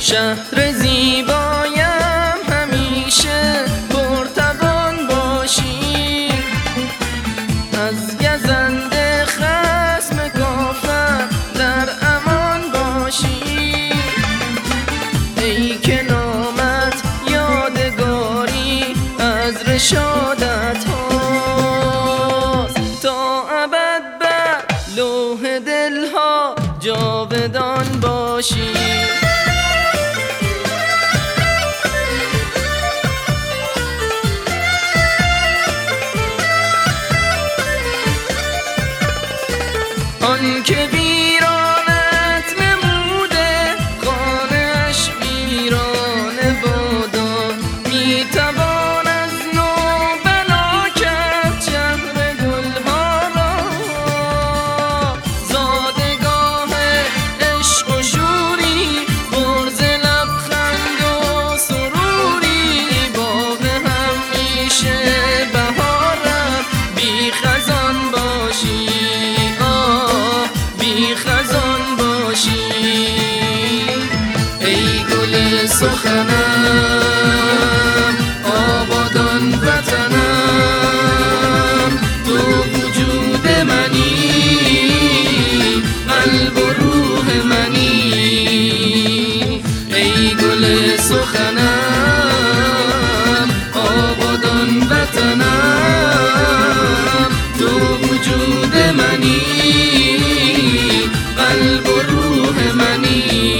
شهر زیبایم همیشه پرتوان باشی، از گزنده خصم کافر در امان باشی. ای که نامت یادگاری از رشادت هاست، تا ابد بر لوح دلها جاودان باشی. آن که ویرانت نموده خانه‌اش ویرانه بادا، میتوان از نو بنا کرد شهر گلها را. زادگاه عشق و شوری، برز لبخند و سروری، باغ همیشه بهارم بی خزان باشی، بی خزان باشی. ای گل سخنم، آبادان وطنم، تو وجود منی، قلب و روح منی. ای گل سخنم، آبادان وطنم، تو وجود منی، قلب و روح منی.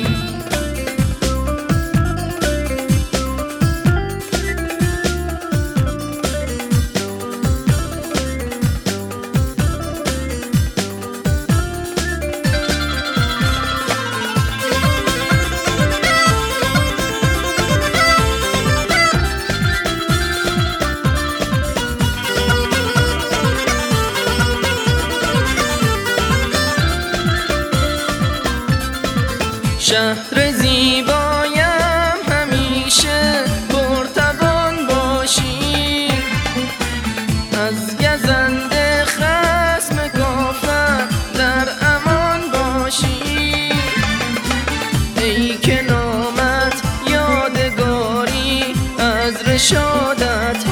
شهر زیبایم همیشه پرتوان باشی، از گزنده خصم کافر در امان باشی. ای که نامت یادگاری از رشادت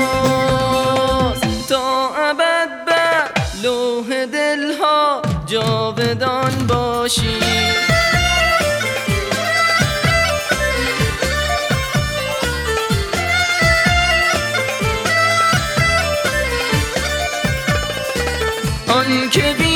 هاست، تا ابد بر لوح دلها جاودان باشی. آن که